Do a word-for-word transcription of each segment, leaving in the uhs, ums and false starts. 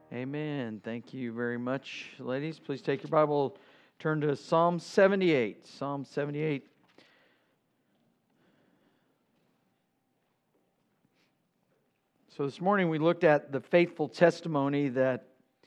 Amen. Thank you very much, ladies. Please take your Bible, turn to Psalm seventy-eight. Psalm seventy-eight. So this morning we looked at the faithful testimony that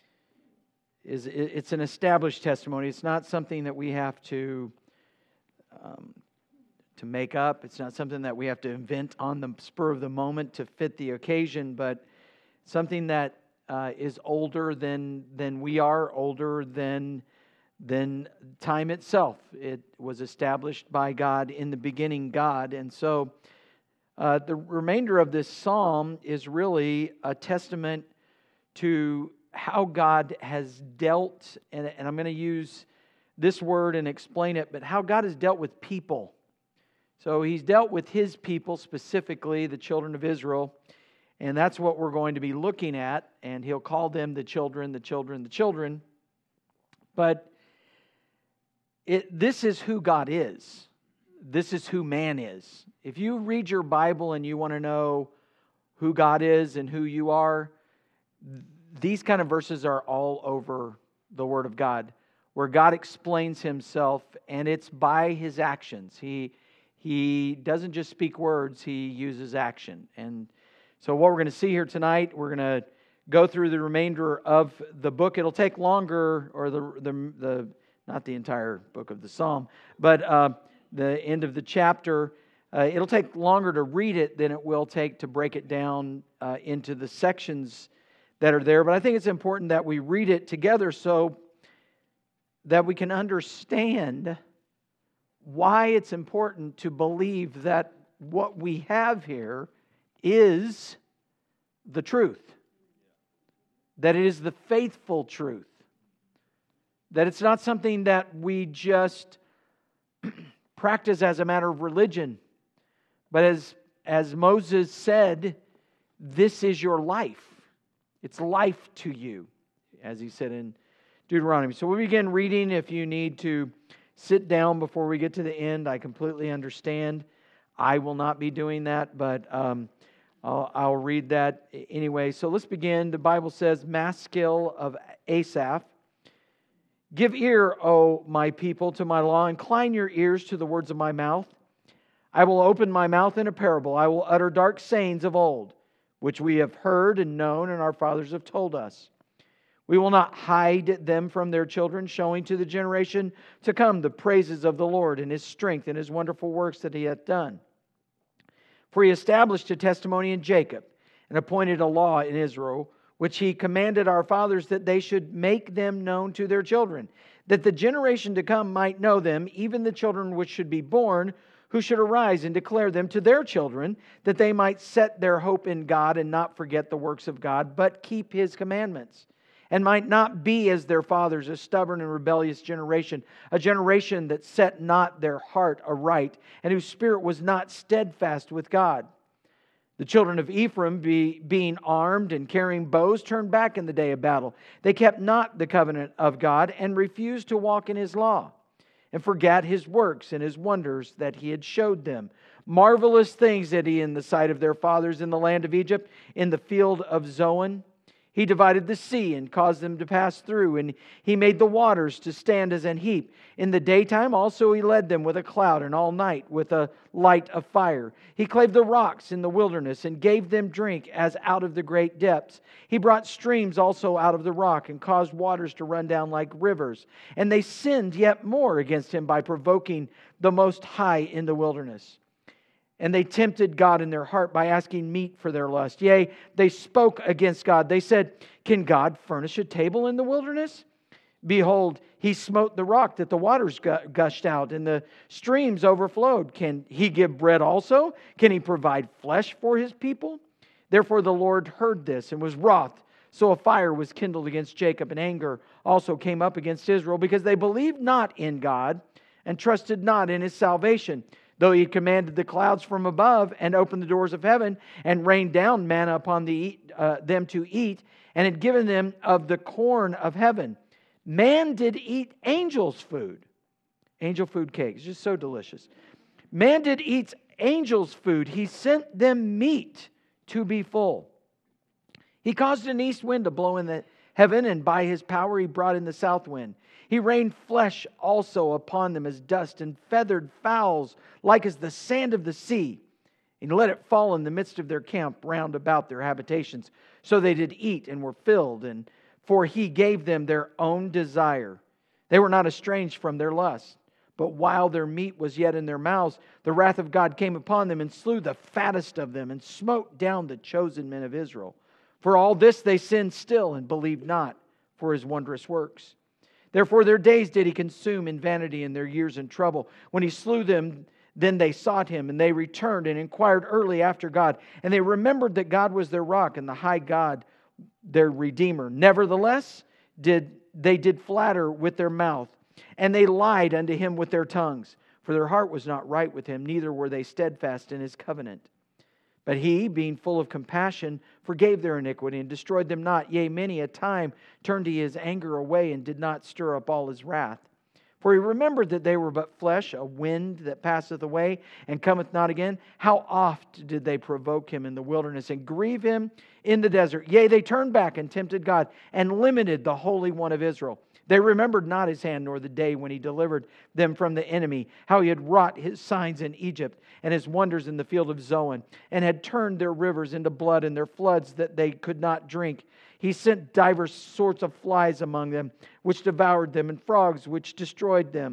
is, it's an established testimony. It's not something that we have to, um, to make up. It's not something that we have to invent on the spur of the moment to fit the occasion, but something that Uh, is older than than we are, older than than time itself. It was established by God in the beginning, God. And so uh, the remainder of this psalm is really a testament to how God has dealt, and, and I'm going to use this word and explain it, but how God has dealt with people. So He's dealt with His people, specifically the children of Israel. And that's what we're going to be looking at. And He'll call them the children, the children, the children. But it, this is who God is. This is who man is. If you read your Bible and you want to know who God is and who you are, these kind of verses are all over the Word of God, where God explains Himself, and it's by His actions. He, he doesn't just speak words, He uses action. And so what we're going to see here tonight, we're going to go through the remainder of the book. It'll take longer, or the the, the not the entire book of the Psalm, but uh, the end of the chapter. Uh, it'll take longer to read it than it will take to break it down uh, into the sections that are there. But I think it's important that we read it together so that we can understand why it's important to believe that what we have here is the truth. That it is the faithful truth. That it's not something that we just practice as a matter of religion. But as, as Moses said, this is your life. It's life to you, as he said in Deuteronomy. So we begin reading. If you need to sit down before we get to the end, I completely understand. I will not be doing that, but Um, I'll, I'll read that anyway. So let's begin. The Bible says, Maskil of Asaph. Give ear, O my people, to my law. Incline your ears to the words of my mouth. I will open my mouth in a parable. I will utter dark sayings of old, which we have heard and known, and our fathers have told us. We will not hide them from their children, showing to the generation to come the praises of the Lord and His strength and His wonderful works that He hath done. For He established a testimony in Jacob and appointed a law in Israel, which He commanded our fathers that they should make them known to their children, that the generation to come might know them, even the children which should be born, who should arise and declare them to their children, that they might set their hope in God and not forget the works of God, but keep His commandments, and might not be as their fathers, a stubborn and rebellious generation, a generation that set not their heart aright, and whose spirit was not steadfast with God. The children of Ephraim, be, being armed and carrying bows, turned back in the day of battle. They kept not the covenant of God, and refused to walk in His law, and forgat His works and His wonders that He had showed them. Marvelous things did He in the sight of their fathers in the land of Egypt, in the field of Zoan. He divided the sea and caused them to pass through, and He made the waters to stand as an heap. In the daytime also He led them with a cloud, and all night with a light of fire. He clave the rocks in the wilderness, and gave them drink as out of the great depths. He brought streams also out of the rock, and caused waters to run down like rivers. And they sinned yet more against Him by provoking the Most High in the wilderness. And they tempted God in their heart by asking meat for their lust. Yea, they spoke against God. They said, Can God furnish a table in the wilderness? Behold, He smote the rock that the waters gushed out, and the streams overflowed. Can He give bread also? Can He provide flesh for His people? Therefore the Lord heard this and was wroth. So a fire was kindled against Jacob, and anger also came up against Israel, because they believed not in God and trusted not in His salvation. Though He had commanded the clouds from above and opened the doors of heaven and rained down manna upon the, uh, them to eat, and had given them of the corn of heaven. Man did eat angels' food. Angel food cake. It's just so delicious. Man did eat angels' food. He sent them meat to be full. He caused an east wind to blow in the heaven, and by His power He brought in the south wind. He rained flesh also upon them as dust, and feathered fowls like as the sand of the sea. And He let it fall in the midst of their camp round about their habitations. So they did eat and were filled, and for He gave them their own desire. They were not estranged from their lust. But while their meat was yet in their mouths, the wrath of God came upon them and slew the fattest of them and smote down the chosen men of Israel. For all this they sinned still and believed not for His wondrous works. Therefore their days did He consume in vanity and their years in trouble. When He slew them, then they sought Him, and they returned and inquired early after God. And they remembered that God was their rock and the high God their Redeemer. Nevertheless, did they did flatter with their mouth, and they lied unto Him with their tongues. For their heart was not right with Him, neither were they steadfast in His covenant. But He, being full of compassion, forgave their iniquity and destroyed them not. Yea, many a time turned He His anger away and did not stir up all His wrath. For He remembered that they were but flesh, a wind that passeth away and cometh not again. How oft did they provoke Him in the wilderness and grieve Him in the desert? Yea, they turned back and tempted God and limited the Holy One of Israel. They remembered not His hand, nor the day when He delivered them from the enemy, how He had wrought His signs in Egypt and His wonders in the field of Zoan, and had turned their rivers into blood and their floods that they could not drink. He sent divers sorts of flies among them, which devoured them, and frogs, which destroyed them.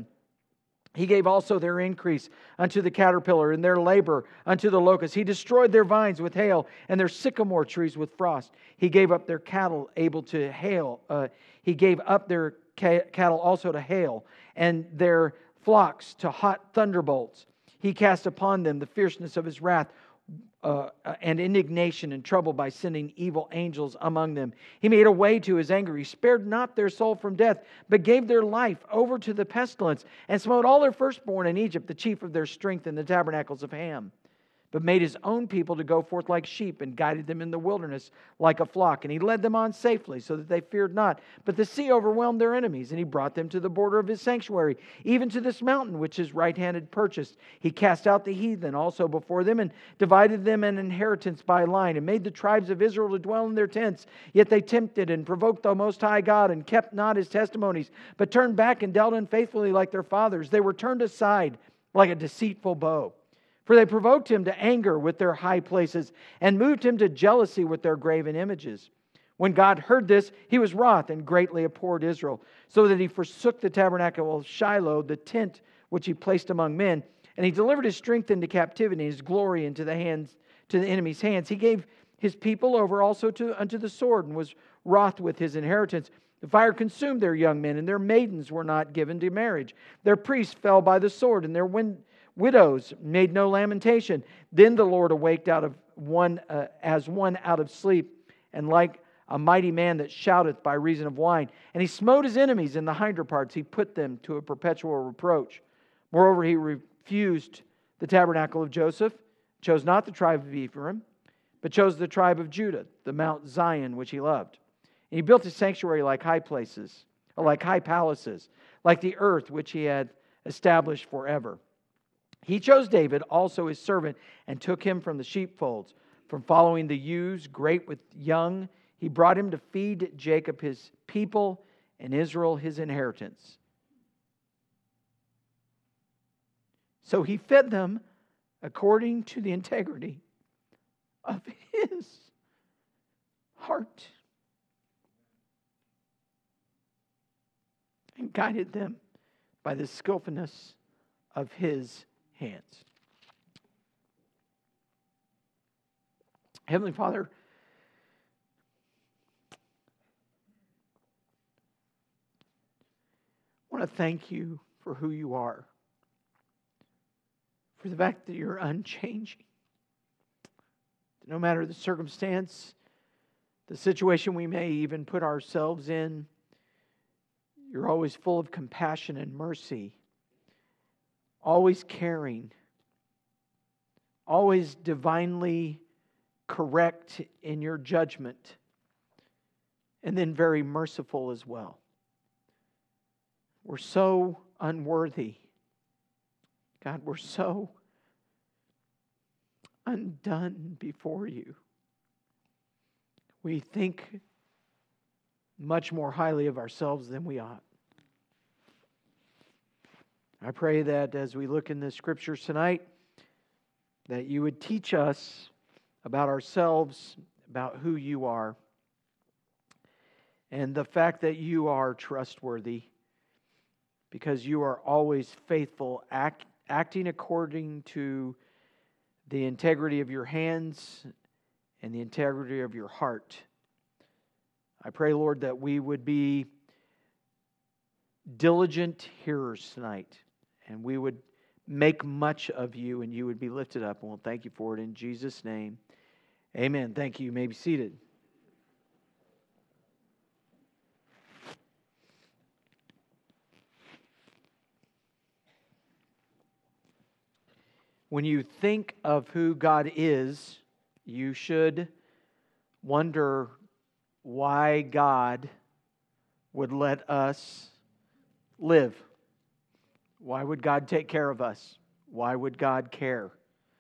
He gave also their increase unto the caterpillar, and their labor unto the locust. He destroyed their vines with hail, and their sycamore trees with frost. He gave up their cattle able to hail. Uh, he gave up their ca- cattle also to hail, and their flocks to hot thunderbolts. He cast upon them the fierceness of His wrath, Uh, and indignation and trouble by sending evil angels among them. He made a way to His anger. He spared not their soul from death, but gave their life over to the pestilence, and smote all their firstborn in Egypt, the chief of their strength in the tabernacles of Ham. But made His own people to go forth like sheep, and guided them in the wilderness like a flock. And He led them on safely, so that they feared not. But the sea overwhelmed their enemies, and He brought them to the border of His sanctuary, even to this mountain which His right hand had purchased. He cast out the heathen also before them, and divided them an inheritance by line, and made the tribes of Israel to dwell in their tents. Yet they tempted and provoked the Most High God, and kept not His testimonies, but turned back and dealt unfaithfully like their fathers. They were turned aside like a deceitful bow. For they provoked Him to anger with their high places, and moved Him to jealousy with their graven images. When God heard this, He was wroth, and greatly abhorred Israel, so that He forsook the tabernacle of Shiloh, the tent which He placed among men. And He delivered His strength into captivity, and His glory into the hands, to the enemy's hands. He gave His people over also to unto the sword, and was wroth with His inheritance. The fire consumed their young men, and their maidens were not given to marriage. Their priests fell by the sword, and their wind widows made no lamentation. Then the Lord awaked out of one uh, as one out of sleep, and like a mighty man that shouteth by reason of wine. And He smote His enemies in the hinder parts. He put them to a perpetual reproach. Moreover, He refused the tabernacle of Joseph, chose not the tribe of Ephraim, but chose the tribe of Judah, the Mount Zion which He loved. And He built His sanctuary like high places, or like high palaces, like the earth which He had established forever. He chose David, also His servant, and took him from the sheepfolds, from following the ewes, great with young. He brought him to feed Jacob His people, and Israel His inheritance. So He fed them according to the integrity of His heart, and guided them by the skillfulness of His hands. Heavenly Father, I want to thank You for who You are, for the fact that You're unchanging. No matter the circumstance, the situation we may even put ourselves in, You're always full of compassion and mercy, always caring, always divinely correct in Your judgment, and then very merciful as well. We're so unworthy. God, we're so undone before You. We think much more highly of ourselves than we ought. I pray that as we look in the Scriptures tonight, that you would teach us about ourselves, about who you are, and the fact that you are trustworthy, because you are always faithful, act, acting according to the integrity of your hands and the integrity of your heart. I pray, Lord, that we would be diligent hearers tonight, and we would make much of you, and you would be lifted up. And we'll thank you for it in Jesus' name. Amen. Thank you. You may be seated. When you think of who God is, you should wonder why God would let us live. Why would God take care of us? Why would God care?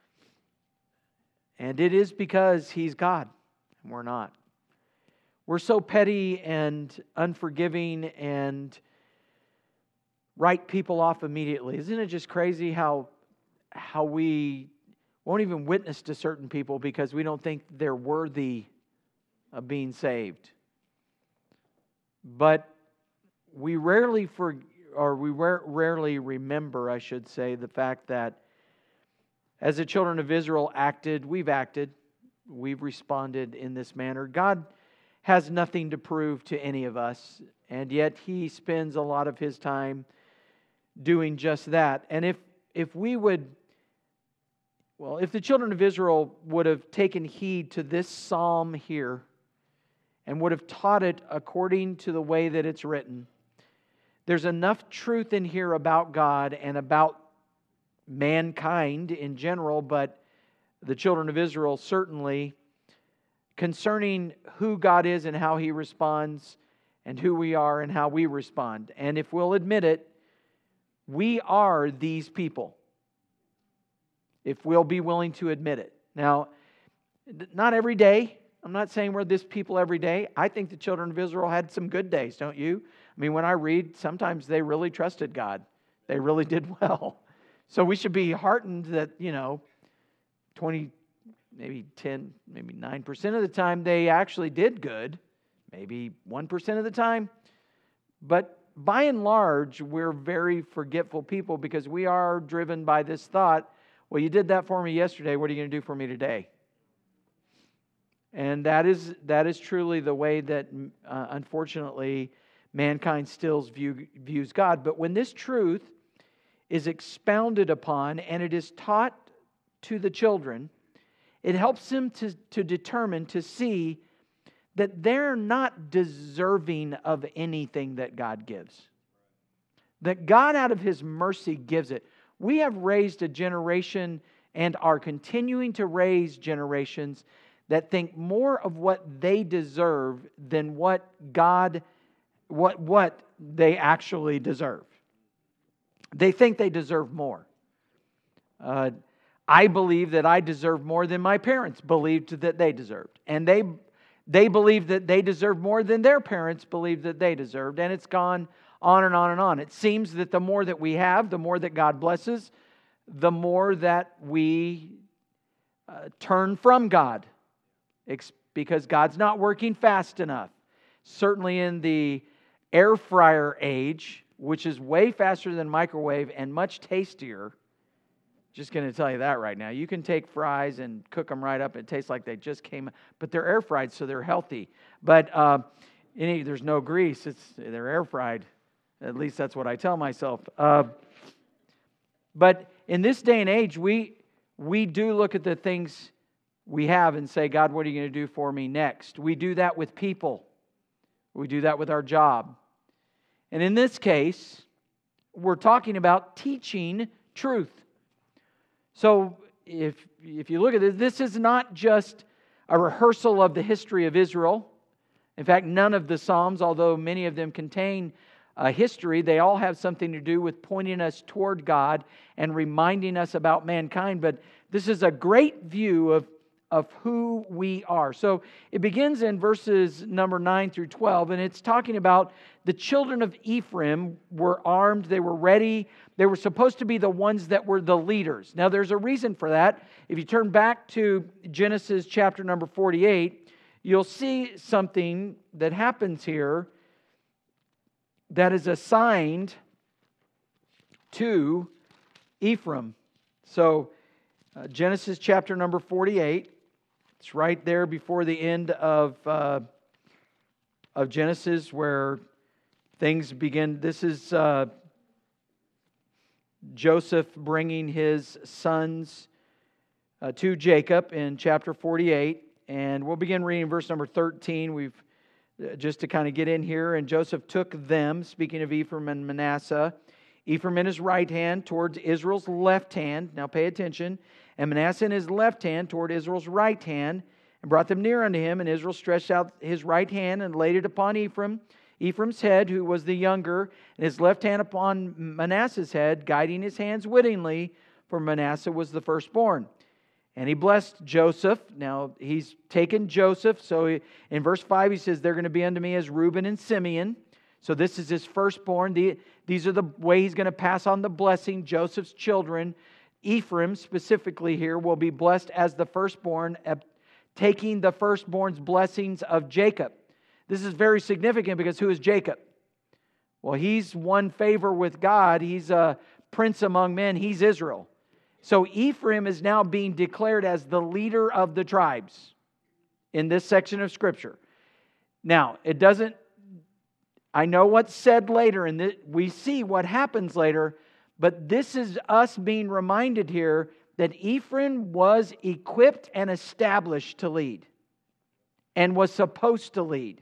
And it is because He's God, and we're not. We're so petty and unforgiving and write people off immediately. Isn't it just crazy how how we won't even witness to certain people because we don't think they're worthy of being saved? But we rarely for or we rarely remember, I should say, the fact that as the children of Israel acted, we've acted, we've responded in this manner. God has nothing to prove to any of us, and yet He spends a lot of His time doing just that. And if if we would, well, if the children of Israel would have taken heed to this psalm here and would have taught it according to the way that it's written, there's enough truth in here about God and about mankind in general, but the children of Israel certainly, concerning who God is and how He responds and who we are and how we respond. And if we'll admit it, we are these people, if we'll be willing to admit it. Now, not every day. I'm not saying we're this people every day. I think the children of Israel had some good days, don't you? I mean, when I read, sometimes they really trusted God. They really did well. So we should be heartened that, you know, twenty, maybe ten, maybe nine percent of the time they actually did good. Maybe one percent of the time. But by and large, we're very forgetful people because we are driven by this thought, well, you did that for me yesterday, what are you going to do for me today? And that is that is truly the way that, uh, unfortunately, mankind still view, views God. But when this truth is expounded upon and it is taught to the children, it helps them to, to determine, to see that they're not deserving of anything that God gives. That God, out of His mercy, gives it. We have raised a generation and are continuing to raise generations that think more of what they deserve than what God, what, what they actually deserve. They think they deserve more. Uh, I believe that I deserve more than my parents believed that they deserved. And they they believe that they deserve more than their parents believed that they deserved. And it's gone on and on and on. It seems that the more that we have, the more that God blesses, the more that we uh, turn from God. It's because God's not working fast enough. Certainly in the air fryer age, which is way faster than microwave and much tastier. Just going to tell you that right now. You can take fries and cook them right up. It tastes like they just came, but they're air fried, so they're healthy. But uh, any, there's no grease. It's they're air fried. At least that's what I tell myself. Uh, but in this day and age, we we do look at the things we have and say, God, what are you going to do for me next? We do that with people. We do that with our job. And in this case, we're talking about teaching truth. So if, if you look at this, this is not just a rehearsal of the history of Israel. In fact, none of the Psalms, although many of them contain a history, they all have something to do with pointing us toward God and reminding us about mankind. But this is a great view of, of who we are. So it begins in verses number nine through twelve, and it's talking about the children of Ephraim were armed, they were ready, they were supposed to be the ones that were the leaders. Now there's a reason for that. If you turn back to Genesis chapter number forty-eight, you'll see something that happens here that is assigned to Ephraim. So uh, Genesis chapter number forty-eight, it's right there before the end of, uh, of Genesis where things begin. This is uh, Joseph bringing his sons uh, to Jacob in chapter forty-eight. And we'll begin reading verse number thirteen. We've just to kind of get in here. And Joseph took them, speaking of Ephraim and Manasseh, Ephraim in his right hand towards Israel's left hand. Now pay attention. And Manasseh in his left hand toward Israel's right hand, and brought them near unto him. And Israel stretched out his right hand and laid it upon Ephraim, Ephraim's head, who was the younger, and his left hand upon Manasseh's head, guiding his hands wittingly, for Manasseh was the firstborn. And he blessed Joseph. Now, he's taken Joseph. So he, in verse five, he says, they're going to be unto me as Reuben and Simeon. So this is his firstborn. The, these are the way he's going to pass on the blessing. Joseph's children, Ephraim specifically here, will be blessed as the firstborn, taking the firstborn's blessings of Jacob. This is very significant because who is Jacob? Well, he's won favor with God. He's a prince among men. He's Israel. So Ephraim is now being declared as the leader of the tribes in this section of Scripture. Now, it doesn't, I know what's said later, and th- we see what happens later, but this is us being reminded here that Ephraim was equipped and established to lead and was supposed to lead.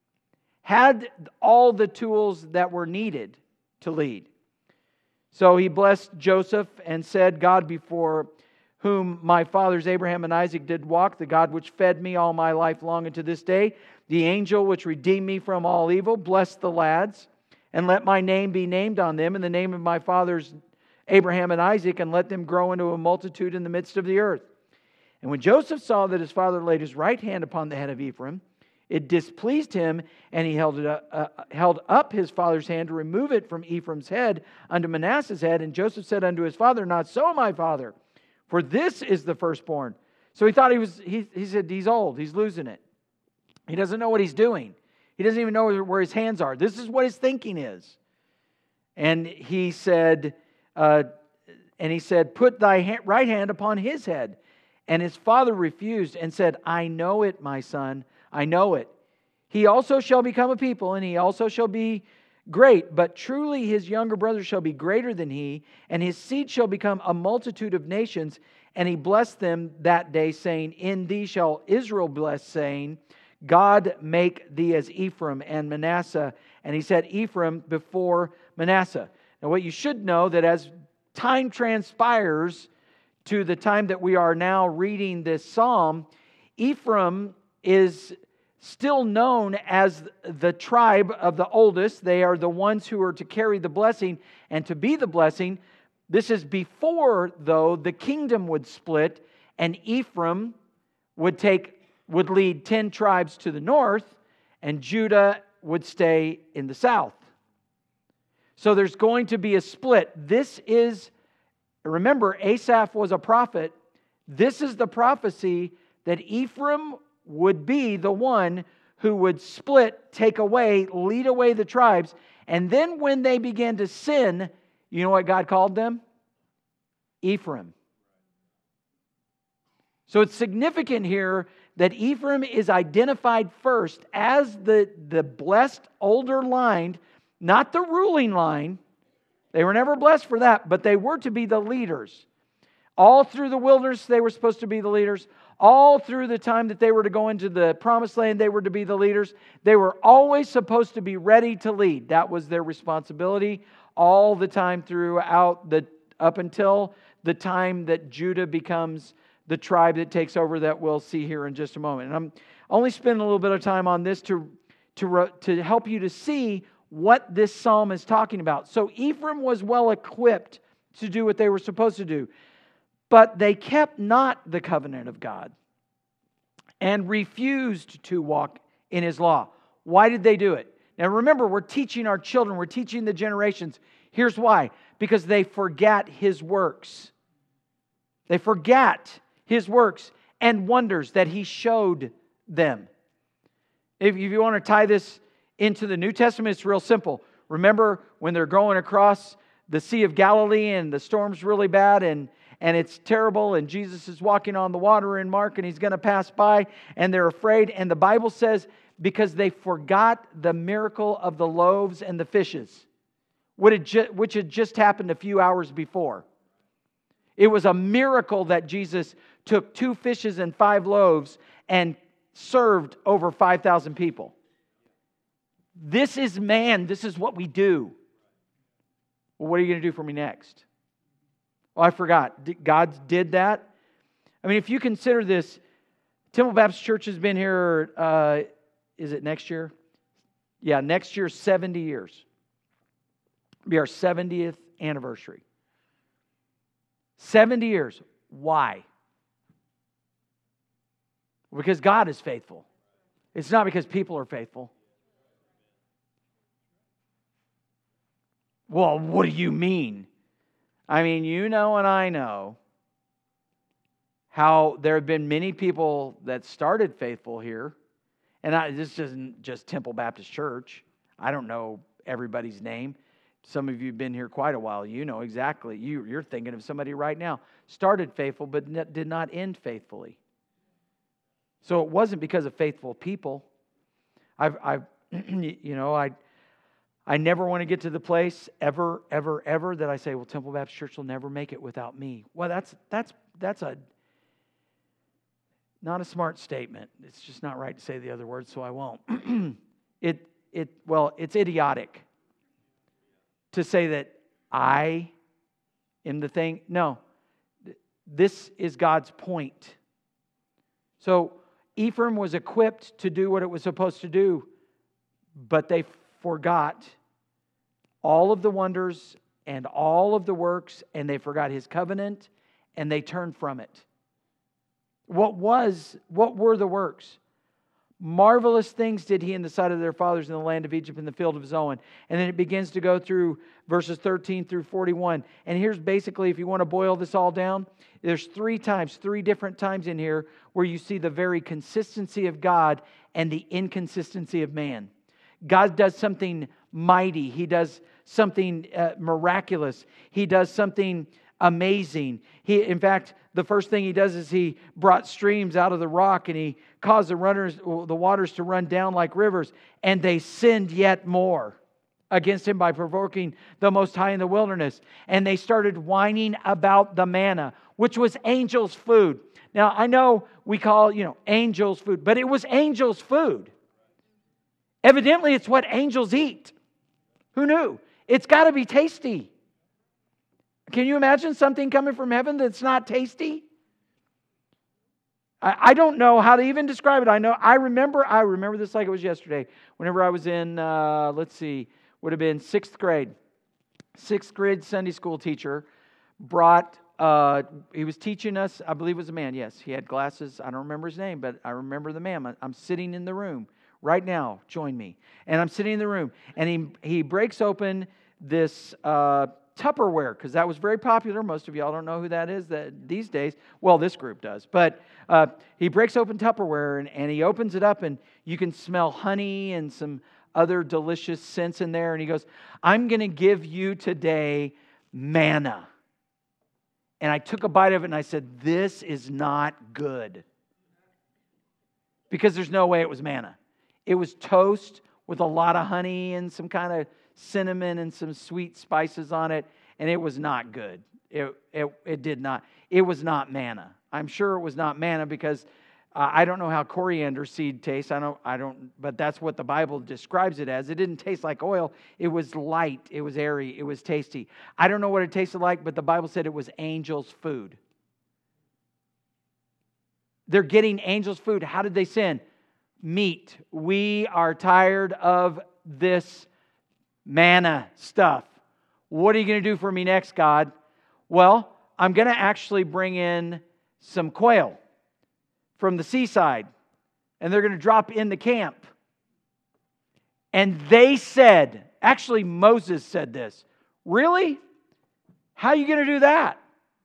Had all the tools that were needed to lead. So he blessed Joseph and said, God before whom my fathers Abraham and Isaac did walk, the God which fed me all my life long unto this day, the angel which redeemed me from all evil, bless the lads, and let my name be named on them in the name of my fathers Abraham and Isaac, and let them grow into a multitude in the midst of the earth. And when Joseph saw that his father laid his right hand upon the head of Ephraim, it displeased him, and he held, it up, uh, held up his father's hand to remove it from Ephraim's head unto Manasseh's head. And Joseph said unto his father, not so, my father, for this is the firstborn. So he thought he was, he, he said, he's old, he's losing it. He doesn't know what he's doing. He doesn't even know where his hands are. This is what his thinking is. And he said, uh, and he said, put thy ha- right hand upon his head. And his father refused and said, I know it, my son, I know it. He also shall become a people, and he also shall be great. But truly his younger brother shall be greater than he, and his seed shall become a multitude of nations. And he blessed them that day, saying, in thee shall Israel bless, saying, God make thee as Ephraim and Manasseh. And he said Ephraim before Manasseh. Now what you should know, that as time transpires to the time that we are now reading this psalm, Ephraim is still known as the tribe of the oldest. They are the ones who are to carry the blessing and to be the blessing. This is before, though, the kingdom would split, and Ephraim would take would lead ten tribes to the north, and Judah would stay in the south. So there's going to be a split. This is, remember, Asaph was a prophet. This is the prophecy that Ephraim would be the one who would split, take away, lead away the tribes. And then when they began to sin, you know what God called them? Ephraim. So it's significant here that Ephraim is identified first as the, the blessed older line, not the ruling line. They were never blessed for that, but they were to be the leaders. All through the wilderness, they were supposed to be the leaders. All through the time that they were to go into the promised land, they were to be the leaders. They were always supposed to be ready to lead. That was their responsibility all the time throughout the, up until the time that Judah becomes the tribe that takes over, that we'll see here in just a moment. And I'm only spending a little bit of time on this to, to, to help you to see what this psalm is talking about. So Ephraim was well equipped to do what they were supposed to do, but they kept not the covenant of God. and refused to walk in His law. Why did they do it? Now remember, we're teaching our children, we're teaching the generations. Here's why. Because they forget His works. They forget His works and wonders that He showed them. If you want to tie this into the New Testament, it's real simple. Remember when they're going across the Sea of Galilee and the storm's really bad and, and it's terrible and Jesus is walking on the water in Mark and He's going to pass by and they're afraid. And the Bible says because they forgot the miracle of the loaves and the fishes, which had just happened a few hours before. It was a miracle that Jesus took two fishes and five loaves and served over five thousand people. This is man. This is what we do. Well, what are you going to do for me next? Well, I forgot. God did that. I mean, if you consider this, Temple Baptist Church has been here, uh, is it next year? Yeah, next year, seventy years. It'll be our seventieth anniversary. seventy years. Why? Because God is faithful. It's not because people are faithful. Well, what do you mean? I mean, you know and I know how there have been many people that started faithful here. And I, this isn't just Temple Baptist Church. I don't know everybody's name. Some of you have been here quite a while. You know exactly. You, you're thinking of somebody right now. Started faithful, but did not end faithfully. So it wasn't because of faithful people. I've, I've you know, I, I never want to get to the place ever, ever, ever that I say, well, Temple Baptist Church will never make it without me. Well, that's that's that's a not a smart statement. It's just not right to say the other word, so I won't. it it well, it's idiotic to say that I am the thing. No, this is God's point. So Ephraim was equipped to do what it was supposed to do, but they forgot all of the wonders and all of the works, and they forgot His covenant, and they turned from it. What was, what were the works? Marvelous things did He in the sight of their fathers in the land of Egypt in the field of Zoan. And then it begins to go through verses thirteen through forty-one. And here's basically, if you want to boil this all down, there's three times, three different times in here where you see the very consistency of God and the inconsistency of man. God does something mighty. He does something uh, miraculous. He does something amazing. He, in fact, the first thing He does is He brought streams out of the rock and He caused the runners, the waters to run down like rivers, and they sinned yet more against Him by provoking the Most High in the wilderness. And they started whining about the manna, which was angels' food. Now, I know we call, you know, angels' food, but it was angels' food. Evidently, it's what angels eat. Who knew? It's got to be tasty. Can you imagine something coming from heaven that's not tasty? I, I don't know how to even describe it. I know I remember. I remember this like it was yesterday. Whenever I was in, uh, let's see, would have been sixth grade. Sixth grade Sunday school teacher brought. Uh, he was teaching us. I believe it was a man. Yes, he had glasses. I don't remember his name, but I remember the man. I'm sitting in the room right now. Join me. And I'm sitting in the room, and he he breaks open this uh, Tupperware, because that was very popular. Most of y'all don't know who that is that these days. Well, this group does. But uh, he breaks open Tupperware, and, and he opens it up, and you can smell honey and some other delicious scents in there. And he goes, I'm going to give you today manna. And I took a bite of it, and I said, this is not good. Because there's no way it was manna. It was toast with a lot of honey and some kind of cinnamon and some sweet spices on it, and it was not good. It it, it did not. It was not manna. I'm sure it was not manna because uh, I don't know how coriander seed tastes. I don't. I don't. But that's what the Bible describes it as. It didn't taste like oil. It was light. It was airy. It was tasty. I don't know what it tasted like, but the Bible said it was angels' food. They're getting angels' food. How did they sin? Meat. We are tired of this manna stuff. What are you going to do for me next, God? Well, I'm going to actually bring in some quail from the seaside. And they're going to drop into camp. And they said, actually Moses said this, really? How are you going to do that?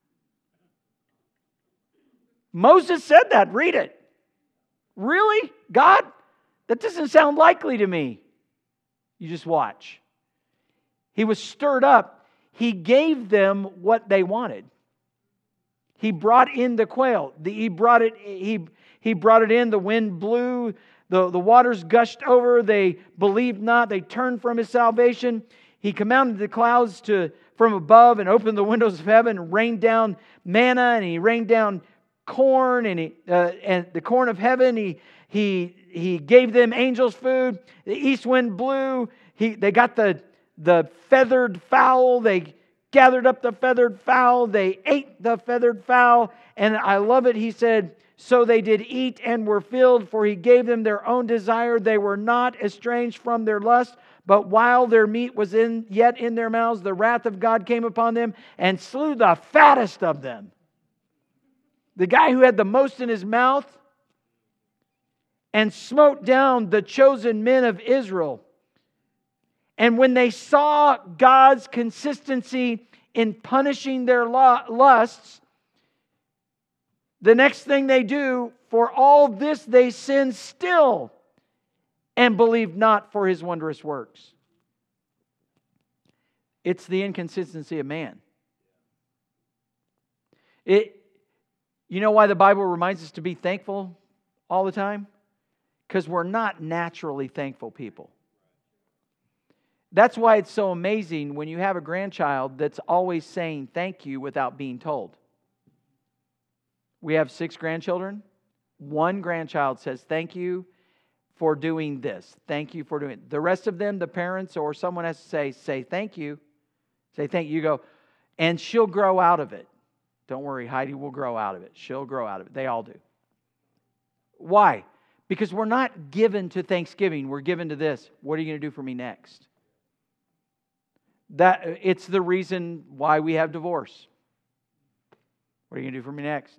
Moses said that. Read it. Really? God? That doesn't sound likely to me. You just watch. He was stirred up. He gave them what they wanted. He brought in the quail. The, he brought it. He he brought it in. The wind blew. The, the waters gushed over. They believed not. They turned from His salvation. He commanded the clouds to from above and opened the windows of heaven and rained down manna, and He rained down corn and he uh, and the corn of heaven. He he he gave them angels food. The east wind blew. He they got the the feathered fowl. They gathered up the feathered fowl. They ate the feathered fowl. And I love it. He said, so they did eat and were filled, for He gave them their own desire. They were not estranged from their lust. But while their meat was in yet in their mouths, the wrath of God came upon them and slew the fattest of them. The guy who had the most in his mouth, and smote down the chosen men of Israel. And when they saw God's consistency in punishing their lusts, the next thing they do, for all this they sin still, and believe not for His wondrous works. It's the inconsistency of man. It, you know why the Bible reminds us to be thankful all the time? Because we're not naturally thankful people. That's why it's so amazing when you have a grandchild that's always saying thank you without being told. We have six grandchildren. One grandchild says thank you for doing this. Thank you for doing it. The rest of them, the parents or someone has to say, say thank you. Say thank you. You go, and she'll grow out of it. Don't worry, Heidi will grow out of it. She'll grow out of it. They all do. Why? Because we're not given to thanksgiving. We're given to this. What are you going to do for me next? That it's the reason why we have divorce. What are you going to do for me next?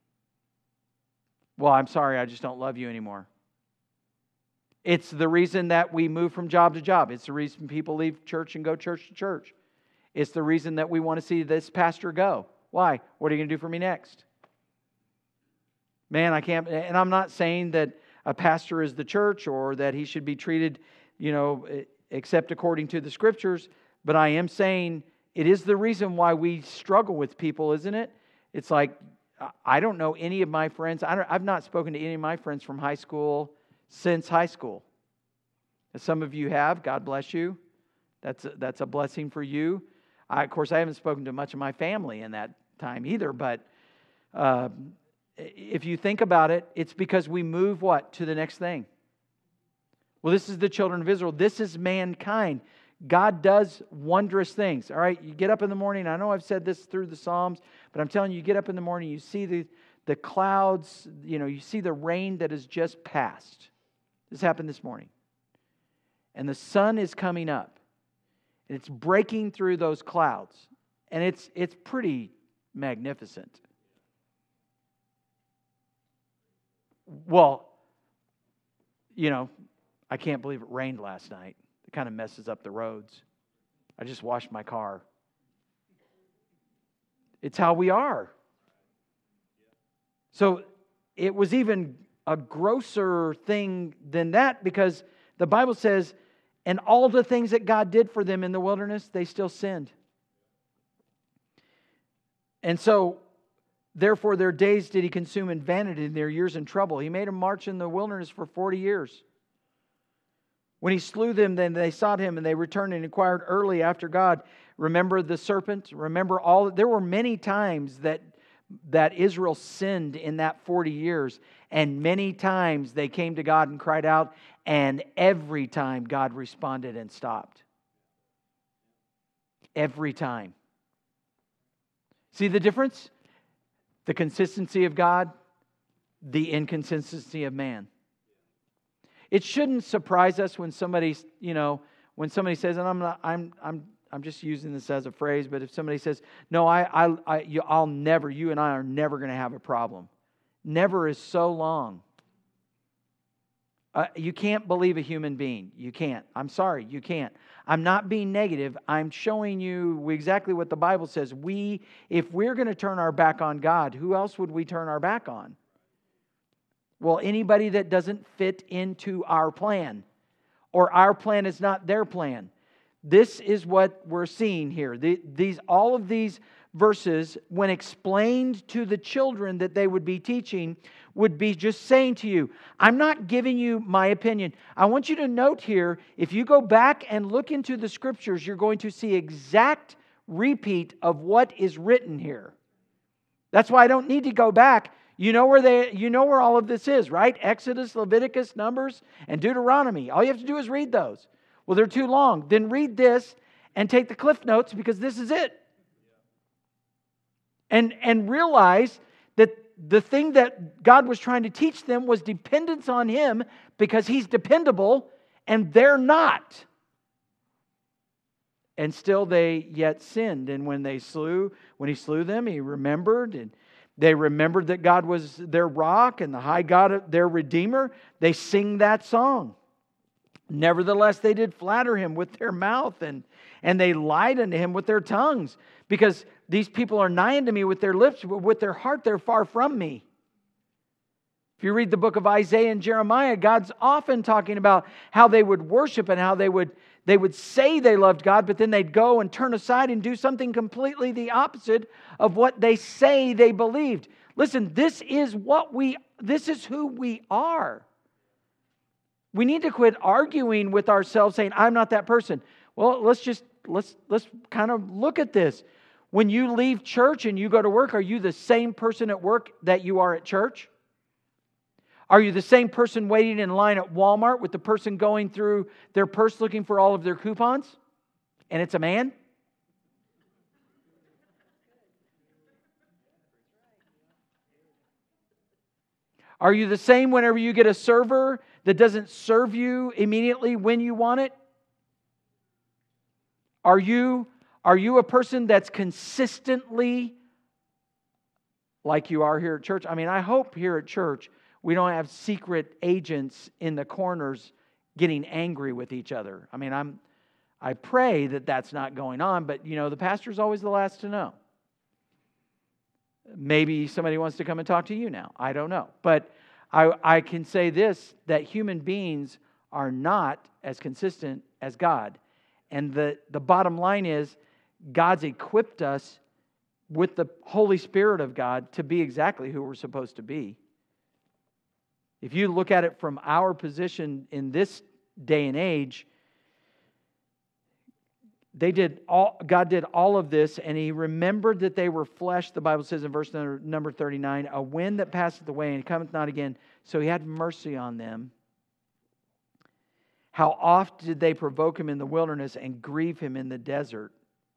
Well, I'm sorry, I just don't love you anymore. It's the reason that we move from job to job. It's the reason people leave church and go church to church. It's the reason that we want to see this pastor go. Why? What are you going to do for me next? Man, I can't, and I'm not saying that a pastor is the church or that he should be treated, you know, except according to the Scriptures, but I am saying it is the reason why we struggle with people, isn't it? It's like, I don't know any of my friends. I don't, I've not spoken to any of my friends from high school since high school. Some of you have. God bless you. That's a, that's a blessing for you. I, of course, I haven't spoken to much of my family in that time either, but uh, if you think about it, it's because we move what? To the next thing. Well, this is the children of Israel. This is mankind. God does wondrous things. All right, you get up in the morning. I know I've said this through the Psalms, but I'm telling you, you get up in the morning, you see the, the clouds, you know, you see the rain that has just passed. This happened this morning. And the sun is coming up. And it's breaking through those clouds. And it's it's pretty magnificent. Well, you know, I can't believe it rained last night. It kind of messes up the roads. I just washed my car. It's how we are. So it was even a grosser thing than that, because the Bible says, and all the things that God did for them in the wilderness, they still sinned. And so, therefore, their days did He consume in vanity, and their years in trouble. He made them march in the wilderness for forty years. When He slew them, then they sought Him, and they returned and inquired early after God. Remember the serpent? Remember all? There were many times that, that Israel sinned in that forty years. And many times they came to God and cried out. And every time God responded and stopped. Every time. See the difference? The consistency of God, the inconsistency of man. It shouldn't surprise us when somebody, you know, when somebody says, and I'm not, I'm, I'm, I'm just using this as a phrase, but if somebody says, "No, I, I, I you, I'll never, you and I are never going to have a problem." Never is so long. Uh, you can't believe a human being. You can't. I'm sorry, you can't. I'm not being negative. I'm showing you exactly what the Bible says. We, if we're going to turn our back on God, who else would we turn our back on? Well, anybody that doesn't fit into our plan, or our plan is not their plan. This is what we're seeing here. The, these, all of these verses, when explained to the children that they would be teaching, would be just saying to you, I'm not giving you my opinion. I want you to note here, if you go back and look into the Scriptures, you're going to see exact repeat of what is written here. That's why I don't need to go back. You know where they, you know where all of this is, right? Exodus, Leviticus, Numbers, and Deuteronomy. All you have to do is read those. Well, they're too long. Then read this and take the Cliff Notes, because this is it. And, and realize that the thing that God was trying to teach them was dependence on Him, because He's dependable and they're not. And still they yet sinned. And when they slew, when He slew them, He remembered, and they remembered that God was their rock and the high God, their Redeemer. They sing that song. Nevertheless, they did flatter Him with their mouth, and, and they lied unto Him with their tongues, because these people are nigh unto me with their lips, but with their heart they're far from me. If you read the book of Isaiah and Jeremiah, God's often talking about how they would worship and how they would, they would say they loved God, but then they'd go and turn aside and do something completely the opposite of what they say they believed. Listen, this is what we, this is who we are. We need to quit arguing with ourselves saying, I'm not that person. Well, let's just, let's, let's kind of look at this. When you leave church and you go to work, are you the same person at work that you are at church? Are you the same person waiting in line at Walmart with the person going through their purse looking for all of their coupons? And it's a man? Are you the same whenever you get a server that doesn't serve you immediately when you want it? Are you, are you a person that's consistently like you are here at church? I mean, I hope here at church we don't have secret agents in the corners getting angry with each other. I mean, I'm, I pray that that's not going on, but you know, the pastor's always the last to know. Maybe somebody wants to come and talk to you now. I don't know. But I, I can say this, that human beings are not as consistent as God. And the, the bottom line is, God's equipped us with the Holy Spirit of God to be exactly who we're supposed to be. If you look at it from our position in this day and age, They did all, God did all of this, and He remembered that they were flesh. The Bible says in verse number thirty-nine, a wind that passeth away and cometh not again. So He had mercy on them. How oft did they provoke Him in the wilderness and grieve Him in the desert?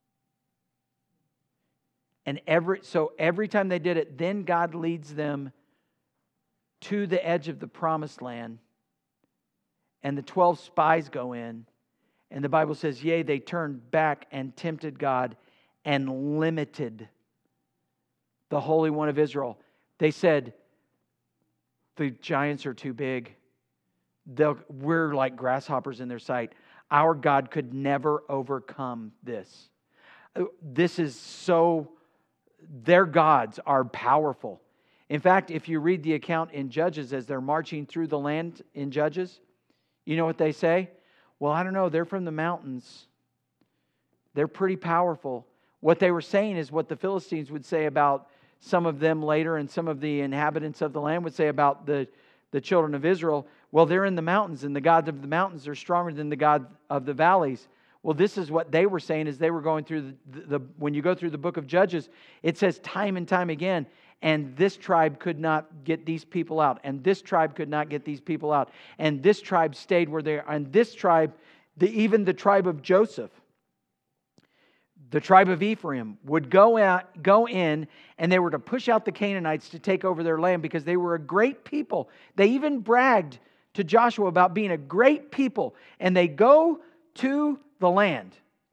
And every so every time they did it, then God leads them to the edge of the promised land, and the twelve spies go in. And the Bible says, yea, they turned back and tempted God and limited the Holy One of Israel. They said, the giants are too big. They'll, we're like grasshoppers in their sight. Our God could never overcome this. This is so, their gods are powerful. In fact, if you read the account in Judges as they're marching through the land in Judges, you know what they say? Well, I don't know, they're from the mountains. They're pretty powerful. What they were saying is what the Philistines would say about some of them later, and some of the inhabitants of the land would say about the, the children of Israel. Well, they're in the mountains, and the gods of the mountains are stronger than the God of the valleys. Well, this is what they were saying as they were going through the, the, the when you go through the book of Judges, it says time and time again, and this tribe could not get these people out, and this tribe could not get these people out, and this tribe stayed where they are, and this tribe, the, even the tribe of Joseph, the tribe of Ephraim, would go out, go in, and they were to push out the Canaanites to take over their land because they were a great people. They even bragged to Joshua about being a great people, and they go to the land,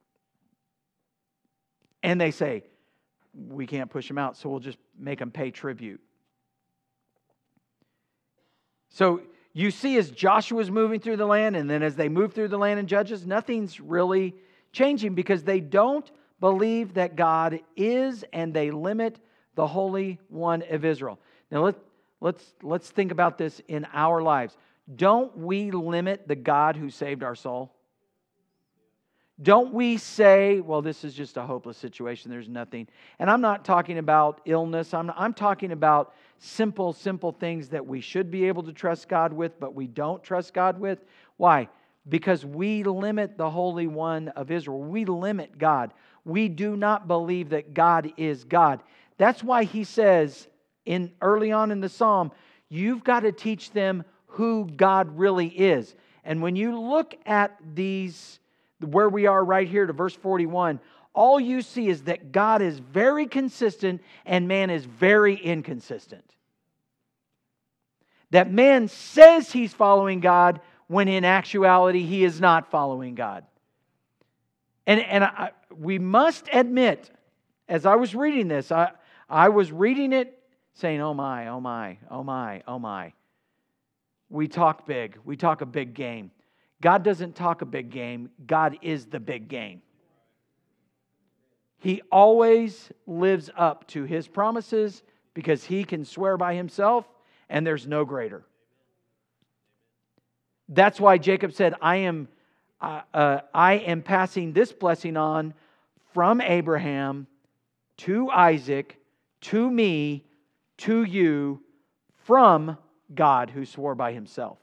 and they say, we can't push them out, so we'll just make them pay tribute. So you see as Joshua's moving through the land, and then as they move through the land in Judges, nothing's really changing because they don't believe that God is, and they limit the Holy One of Israel. Now let, let's, let's think about this in our lives. Don't we limit the God who saved our soul? Don't we say, well, this is just a hopeless situation, there's nothing. And I'm not talking about illness, I'm, I'm talking about simple, simple things that we should be able to trust God with, but we don't trust God with. Why? Because we limit the Holy One of Israel. We limit God. We do not believe that God is God. That's why he says in early on in the psalm, you've got to teach them who God really is. And when you look at these, where we are right here to verse forty-one, all you see is that God is very consistent and man is very inconsistent. That man says he's following God when in actuality he is not following God. And, and I, we must admit, as I was reading this, I, I was reading it saying, oh my, oh my, oh my, oh my. We talk big. We talk a big game. God doesn't talk a big game. God is the big game. He always lives up to His promises because He can swear by Himself and there's no greater. That's why Jacob said, I am, uh, uh, I am passing this blessing on from Abraham to Isaac, to me, to you, from God who swore by Himself.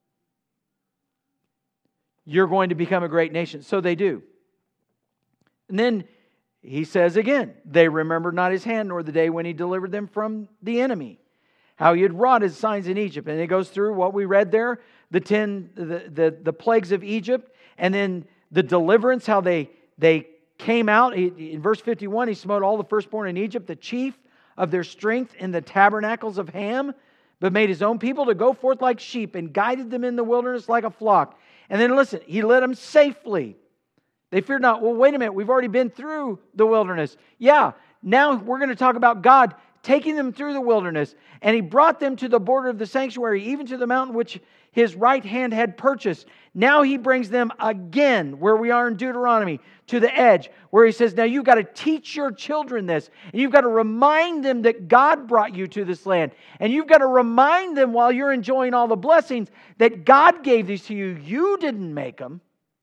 You're going to become a great nation. So they do. And then he says again, they remembered not His hand nor the day when He delivered them from the enemy. How He had wrought His signs in Egypt. And it goes through what we read there, the ten, the, the, the plagues of Egypt, and then the deliverance, how they, they came out. He, in verse fifty-one, He smote all the firstborn in Egypt, the chief of their strength in the tabernacles of Ham, but made His own people to go forth like sheep and guided them in the wilderness like a flock. And then listen, He led them safely. They feared not. Well, wait a minute, we've already been through the wilderness. Yeah, now we're going to talk about God taking them through the wilderness. And He brought them to the border of the sanctuary, even to the mountain which His right hand had purchased. Now He brings them again, where we are in Deuteronomy, to the edge, where He says, now you've got to teach your children this. And you've got to remind them that God brought you to this land. And you've got to remind them while you're enjoying all the blessings that God gave these to you. You didn't make them.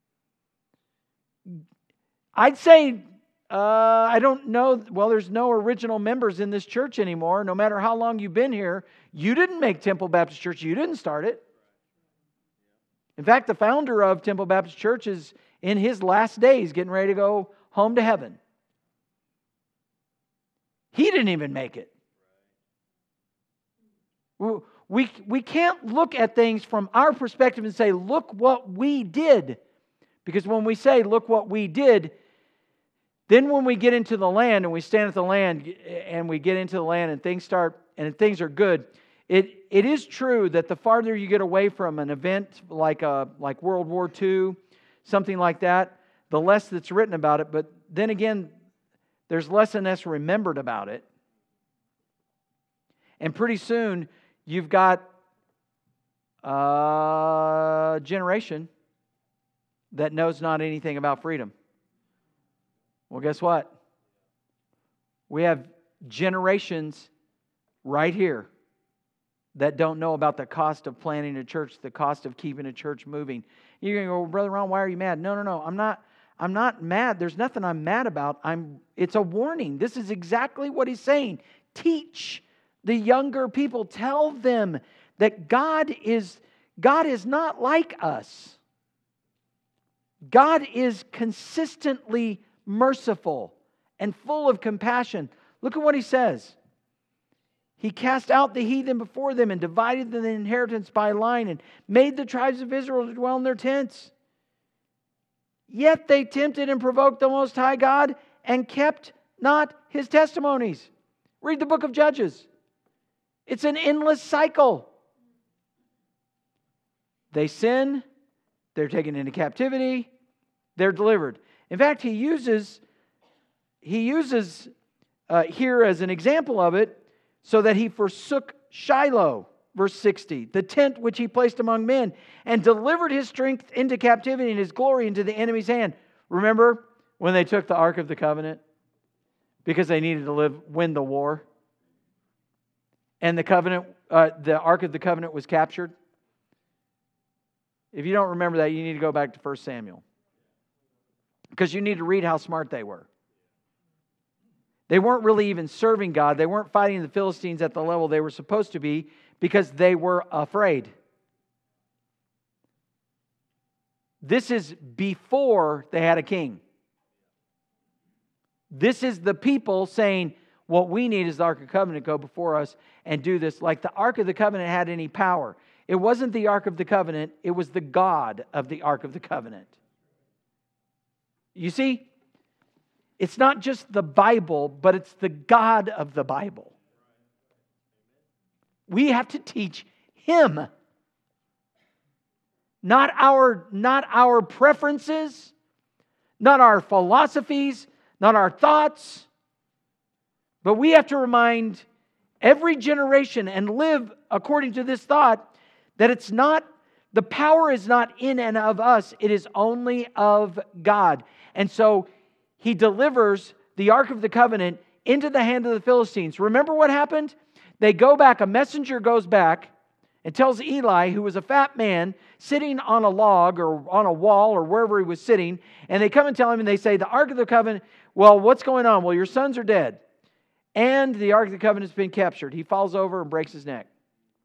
I'd say, uh, I don't know, well, there's no original members in this church anymore. No matter how long you've been here, you didn't make Temple Baptist Church. You didn't start it. In fact, the founder of Temple Baptist Church is in his last days getting ready to go home to heaven. He didn't even make it. We, we can't look at things from our perspective and say, look what we did. Because when we say, look what we did, then when we get into the land and we stand at the land and we get into the land and things start and things are good, it it is true that the farther you get away from an event like a like World War Two, something like that, the less that's written about it. But then again, there's less and less remembered about it. And pretty soon you've got a generation that knows not anything about freedom. Well, guess what? We have generations right here that don't know about the cost of planting a church, the cost of keeping a church moving. You're going to go, well, Brother Ron, why are you mad? No, no, no. I'm not, I'm not mad. There's nothing I'm mad about. I'm. It's a warning. This is exactly what He's saying. Teach the younger people. Tell them that God is, God is not like us. God is consistently merciful and full of compassion. Look at what He says. He cast out the heathen before them and divided the inheritance by line and made the tribes of Israel to dwell in their tents. Yet they tempted and provoked the Most High God and kept not His testimonies. Read the book of Judges. It's an endless cycle. They sin, they're taken into captivity, they're delivered. In fact, he uses, he uses uh, here as an example of it, so that he forsook Shiloh. verse sixty, the tent which he placed among men, and delivered his strength into captivity and his glory into the enemy's hand. Remember when they took the Ark of the Covenant? Because they needed to live, win the war. And the covenant, uh, the Ark of the Covenant was captured. If you don't remember that, you need to go back to First Samuel. Because you need to read how smart they were. They weren't really even serving God. They weren't fighting the Philistines at the level they were supposed to be because they were afraid. This is before they had a king. This is the people saying, what we need is the Ark of the Covenant to go before us and do this. Like the Ark of the Covenant had any power. It wasn't the Ark of the Covenant. It was the God of the Ark of the Covenant. You see, it's not just the Bible, but it's the God of the Bible. We have to teach Him. Not our, not our preferences, not our philosophies, not our thoughts. But we have to remind every generation and live according to this thought that it's not, the power is not in and of us, it is only of God. And so He delivers the Ark of the Covenant into the hand of the Philistines. Remember what happened? They go back, a messenger goes back and tells Eli, who was a fat man, sitting on a log or on a wall or wherever he was sitting, and they come and tell him and they say, the Ark of the Covenant, well, what's going on? Well, your sons are dead. And the Ark of the Covenant has been captured. He falls over and breaks his neck.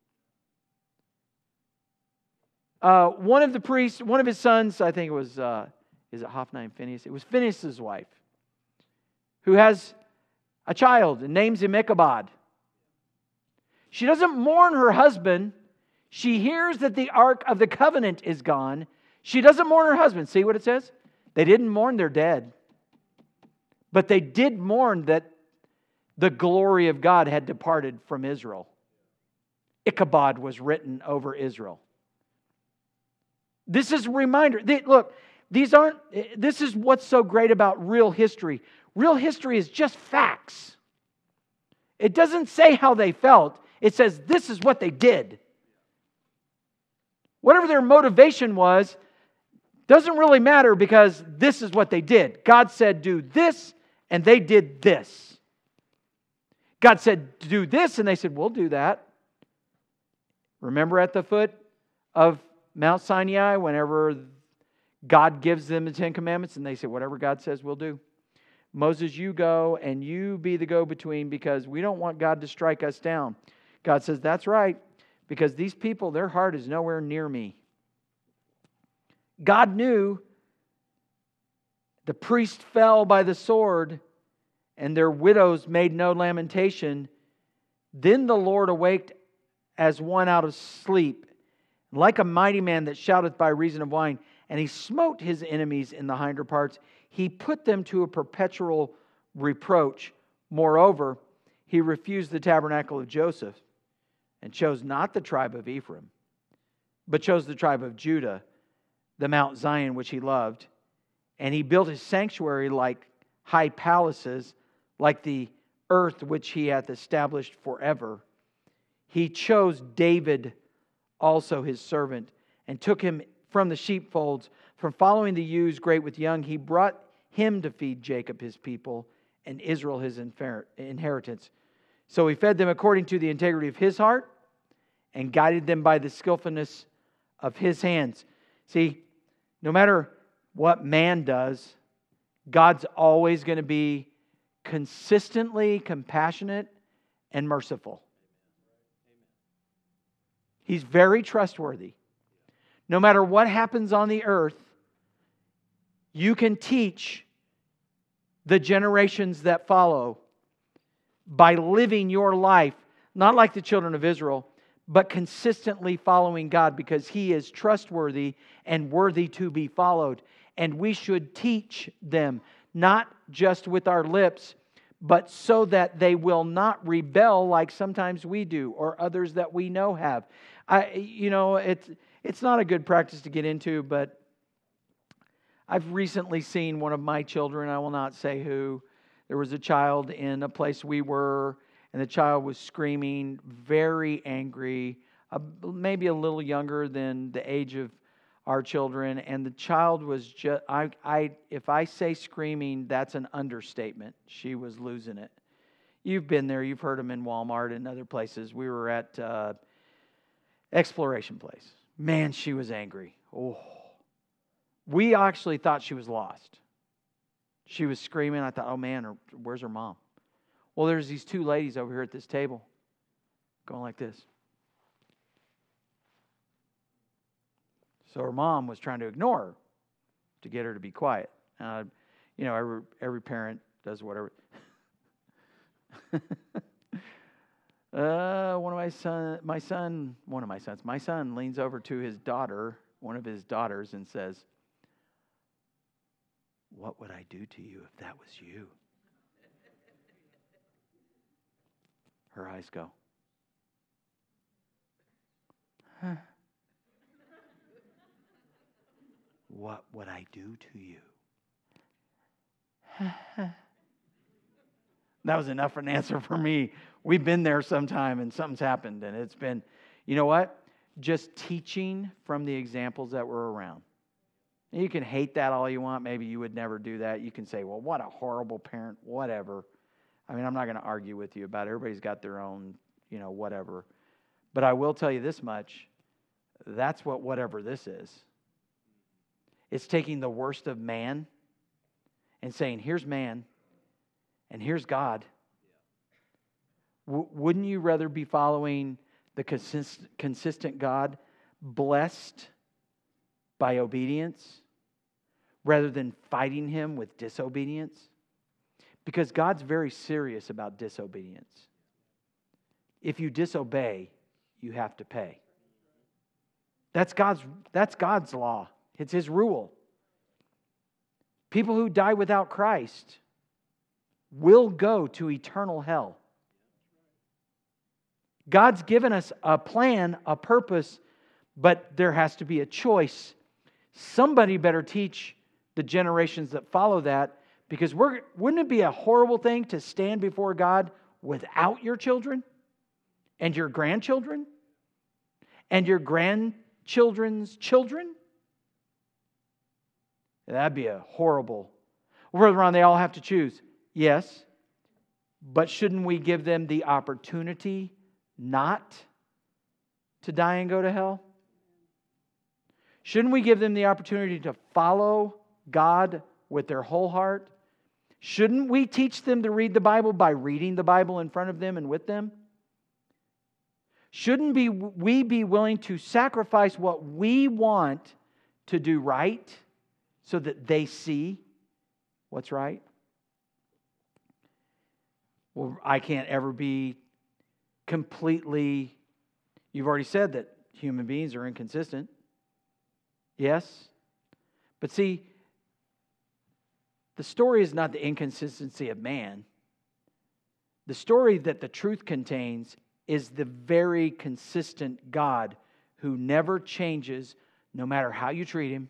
Uh, one of the priests, one of his sons, I think it was, uh, is it Hophni and Phinehas? It was Phinehas' wife, who has a child and names him Ichabod. She doesn't mourn her husband. She hears that the Ark of the Covenant is gone. She doesn't mourn her husband. See what it says? They didn't mourn their dead. But they did mourn that the glory of God had departed from Israel. Ichabod was written over Israel. This is a reminder. They, look, these aren't. This is what's so great about real history. Real history is just facts. It doesn't say how they felt. It says this is what they did. Whatever their motivation was, doesn't really matter because this is what they did. God said do this, and they did this. God said do this, and they said we'll do that. Remember at the foot of Mount Sinai, whenever God gives them the Ten Commandments, and they say whatever God says we'll do. Moses, you go and you be the go-between because we don't want God to strike us down. God says, that's right, because these people, their heart is nowhere near me. God knew the priest fell by the sword and their widows made no lamentation. Then the Lord awaked as one out of sleep, like a mighty man that shouteth by reason of wine, and He smote His enemies in the hinder parts. He put them to a perpetual reproach. Moreover, He refused the tabernacle of Joseph and chose not the tribe of Ephraim, but chose the tribe of Judah, the Mount Zion which He loved. And He built His sanctuary like high palaces, like the earth which He hath established forever. He chose David also His servant, and took him from the sheepfolds, from following the ewes great with young. He brought him to feed Jacob His people, and Israel His inheritance. So He fed them according to the integrity of His heart, and guided them by the skillfulness of His hands. See, no matter what man does, God's always going to be consistently compassionate and merciful. He's very trustworthy. No matter what happens on the earth, you can teach the generations that follow by living your life, not like the children of Israel, but consistently following God, because He is trustworthy and worthy to be followed. And we should teach them, not just with our lips, but so that they will not rebel like sometimes we do, or others that we know have. I, you know, it's it's not a good practice to get into, but I've recently seen one of my children, I will not say who. There was a child in a place we were, and the child was screaming, very angry, a, maybe a little younger than the age of our children, and the child was just, I, I, if I say screaming, that's an understatement. She was losing it. You've been there. You've heard them in Walmart and other places. We were at uh, Exploration Place. Man, she was angry. Oh, we actually thought she was lost. She was screaming. I thought, oh man, where's her mom? Well, there's these two ladies over here at this table going like this. So her mom was trying to ignore her to get her to be quiet. Uh, you know, every, every parent does whatever. uh, one of my son, my son, one of my sons, my son leans over to his daughter, one of his daughters, and says, "What would I do to you if that was you?" Her eyes go, huh. What would I do to you? That was enough for an answer for me. We've been there sometime and something's happened, and it's been, you know what? Just teaching from the examples that were around. You can hate that all you want. Maybe you would never do that. You can say, well, what a horrible parent, whatever. I mean, I'm not going to argue with you about it. Everybody's got their own, you know, whatever. But I will tell you this much. That's what whatever this is. It's taking the worst of man and saying, here's man and here's God. W- wouldn't you rather be following the consist- consistent God, blessed by obedience, rather than fighting Him with disobedience? Because God's very serious about disobedience. If you disobey, you have to pay. That's God's, that's God's law. It's His rule. People who die without Christ will go to eternal hell. God's given us a plan, a purpose, but there has to be a choice. Somebody better teach the generations that follow that, because we're, wouldn't it be a horrible thing to stand before God without your children and your grandchildren and your grandchildren's children? That'd be a horrible. Well, Brother Ron, they all have to choose. Yes, but shouldn't we give them the opportunity not to die and go to hell? Shouldn't we give them the opportunity to follow God with their whole heart? Shouldn't we teach them to read the Bible by reading the Bible in front of them and with them? Shouldn't be, we be willing to sacrifice what we want to do right so that they see what's right? Well, I can't ever be completely... You've already said that human beings are inconsistent. Yes? But see, the story is not the inconsistency of man. The story that the truth contains is the very consistent God who never changes, no matter how you treat Him,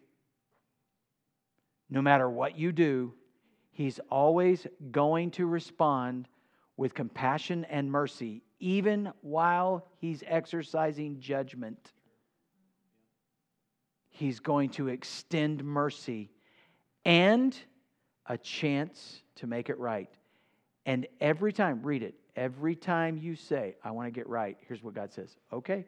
no matter what you do. He's always going to respond with compassion and mercy, even while He's exercising judgment. He's going to extend mercy and a chance to make it right. And every time, read it, every time you say, I want to get right, here's what God says. Okay.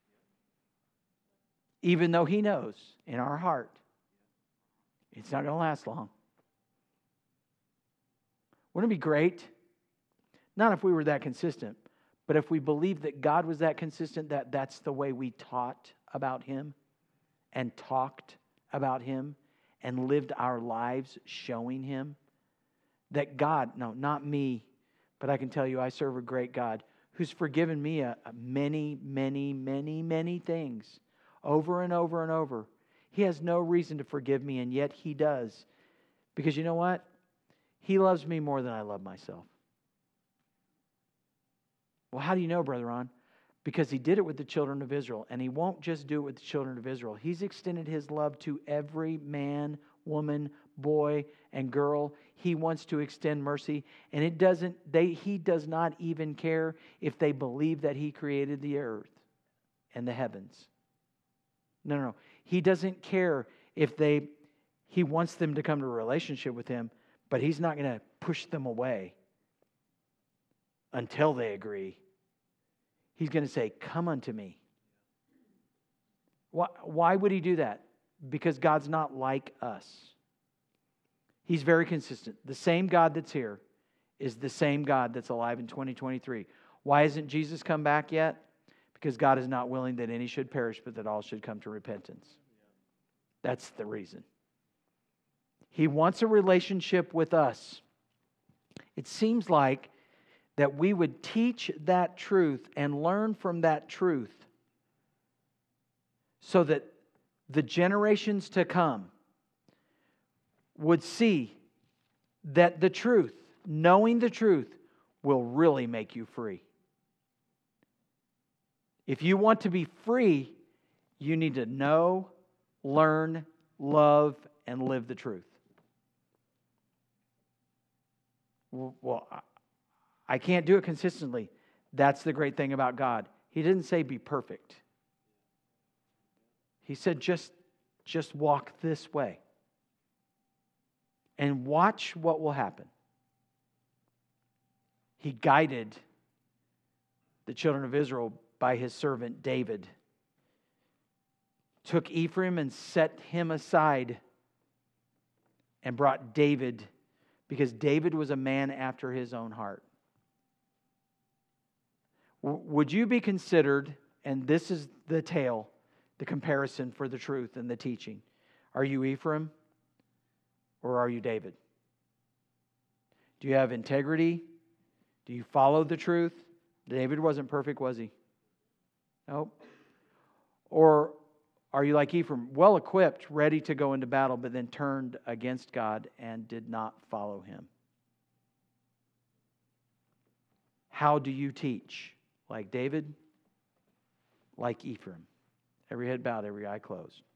Even though He knows in our heart, it's not going to last long. Wouldn't it be great? Not if we were that consistent, but if we believed that God was that consistent, that that's the way we taught about Him and talked about Him and lived our lives showing Him. That God, no, not me, but I can tell you I serve a great God who's forgiven me a, a many, many, many, many things over and over and over. He has no reason to forgive me, and yet He does. Because you know what? He loves me more than I love myself. Well, how do you know, Brother Ron? Because He did it with the children of Israel, and He won't just do it with the children of Israel. He's extended His love to every man, woman, boy, and girl. He wants to extend mercy, and it doesn't. They He does not even care if they believe that He created the earth and the heavens. No, no, no. He doesn't care if they, he wants them to come to a relationship with him, but he's not going to push them away until they agree. He's going to say, come unto me. Why, why would he do that? Because God's not like us. He's very consistent. The same God that's here is the same God that's alive in twenty twenty-three. Why hasn't Jesus come back yet? Because God is not willing that any should perish, but that all should come to repentance. That's the reason. He wants a relationship with us. It seems like that we would teach that truth and learn from that truth so that the generations to come would see that the truth, knowing the truth, will really make you free. If you want to be free, you need to know, learn, love, and live the truth. Well, I can't do it consistently. That's the great thing about God. He didn't say be perfect. He said just, just walk this way. And watch what will happen. He guided the children of Israel by his servant David. Took Ephraim and set him aside and brought David, because David was a man after his own heart. Would you be considered, and this is the tale, the comparison for the truth and the teaching, are you Ephraim or are you David? Do you have integrity? Do you follow the truth? David wasn't perfect, was he? Nope. Or are you like Ephraim, well equipped, ready to go into battle, but then turned against God and did not follow him? How do you teach? Like David? Like Ephraim? Every head bowed, every eye closed.